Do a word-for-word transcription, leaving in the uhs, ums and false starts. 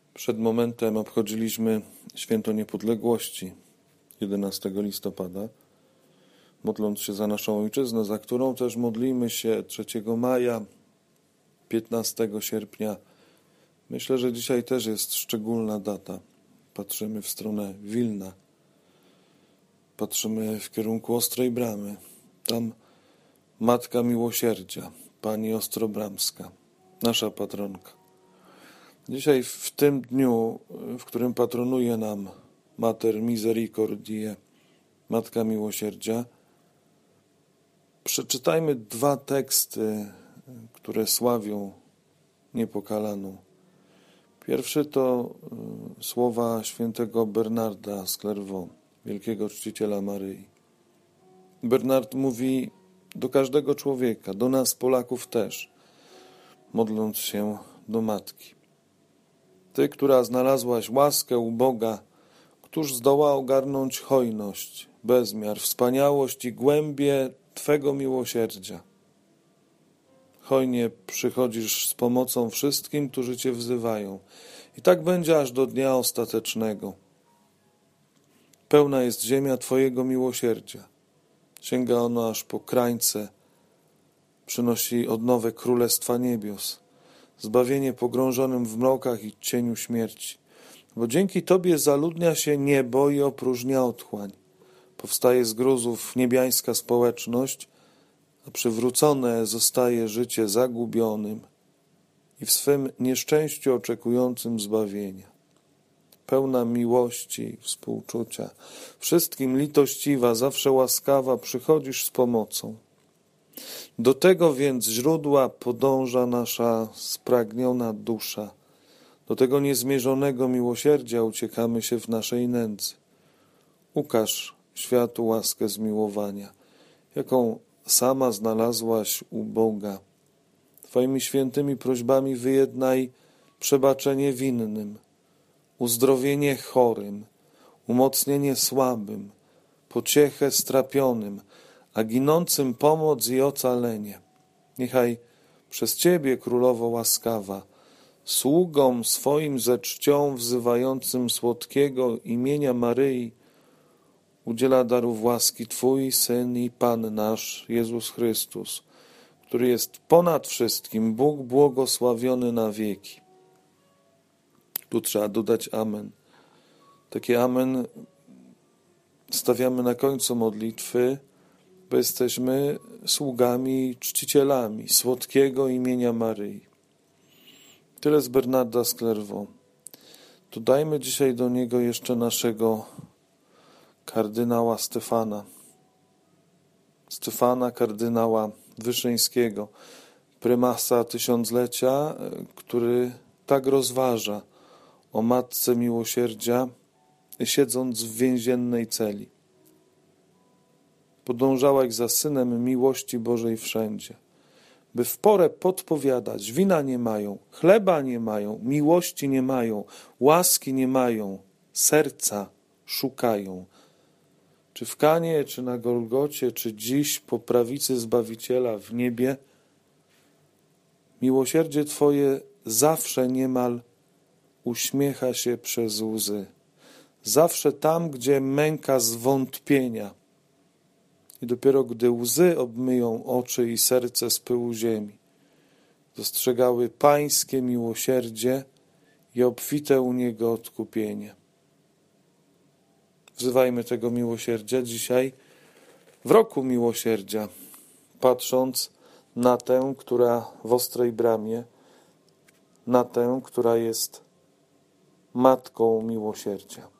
Przed momentem obchodziliśmy Święto Niepodległości, jedenastego listopada, modląc się za naszą ojczyznę, za którą też modlimy się trzeciego maja, piętnastego sierpnia. Myślę, że dzisiaj też jest szczególna data. Patrzymy w stronę Wilna, patrzymy w kierunku Ostrej Bramy. Tam Matka Miłosierdzia, Pani Ostrobramska, nasza patronka. Dzisiaj w tym dniu, w którym patronuje nam Mater Misericordiae, Matka Miłosierdzia, przeczytajmy dwa teksty, które sławią Niepokalaną. Pierwszy to słowa świętego Bernarda z Clairvaux, wielkiego czciciela Maryi. Bernard mówi do każdego człowieka, do nas Polaków też, modląc się do Matki. Ty, która znalazłaś łaskę u Boga, któż zdoła ogarnąć hojność, bezmiar, wspaniałość i głębię Twego miłosierdzia. Hojnie przychodzisz z pomocą wszystkim, którzy Cię wzywają. I tak będzie aż do dnia ostatecznego. Pełna jest ziemia Twojego miłosierdzia. Sięga ono aż po krańce. Przynosi odnowę Królestwa Niebios. Zbawienie pogrążonym w mrokach i cieniu śmierci. Bo dzięki Tobie zaludnia się niebo i opróżnia otchłań. Powstaje z gruzów niebiańska społeczność, a przywrócone zostaje życie zagubionym i w swym nieszczęściu oczekującym zbawienia. Pełna miłości i współczucia, wszystkim litościwa, zawsze łaskawa, przychodzisz z pomocą. Do tego więc źródła podąża nasza spragniona dusza. Do tego niezmierzonego miłosierdzia uciekamy się w naszej nędzy. Ukaż światu łaskę zmiłowania, jaką sama znalazłaś u Boga. Twoimi świętymi prośbami wyjednaj przebaczenie winnym, uzdrowienie chorym, umocnienie słabym, pociechę strapionym, a ginącym pomoc i ocalenie. Niechaj przez Ciebie, Królowo łaskawa, sługom swoim ze czcią wzywającym słodkiego imienia Maryi udziela darów łaski Twój Syn i Pan nasz, Jezus Chrystus, który jest ponad wszystkim, Bóg błogosławiony na wieki. Tu trzeba dodać amen. Takie amen stawiamy na końcu modlitwy, bo jesteśmy sługami, czcicielami słodkiego imienia Maryi. Tyle z Bernarda z Clairvaux. Dodajmy dzisiaj do niego jeszcze naszego kardynała Stefana. Stefana, kardynała Wyszyńskiego, prymasa tysiąclecia, który tak rozważa o Matce Miłosierdzia, siedząc w więziennej celi. Podążałaś za Synem miłości Bożej wszędzie, by w porę podpowiadać, wina nie mają, chleba nie mają, miłości nie mają, łaski nie mają, serca szukają. Czy w Kanie, czy na Golgocie, czy dziś po prawicy Zbawiciela w niebie, miłosierdzie Twoje zawsze niemal uśmiecha się przez łzy. Zawsze tam, gdzie męka zwątpienia. I dopiero gdy łzy obmyją oczy i serce z pyłu ziemi, dostrzegały Pańskie miłosierdzie i obfite u Niego odkupienie. Wzywajmy tego miłosierdzia dzisiaj w roku miłosierdzia, patrząc na tę, która w Ostrej Bramie, na tę, która jest Matką Miłosierdzia.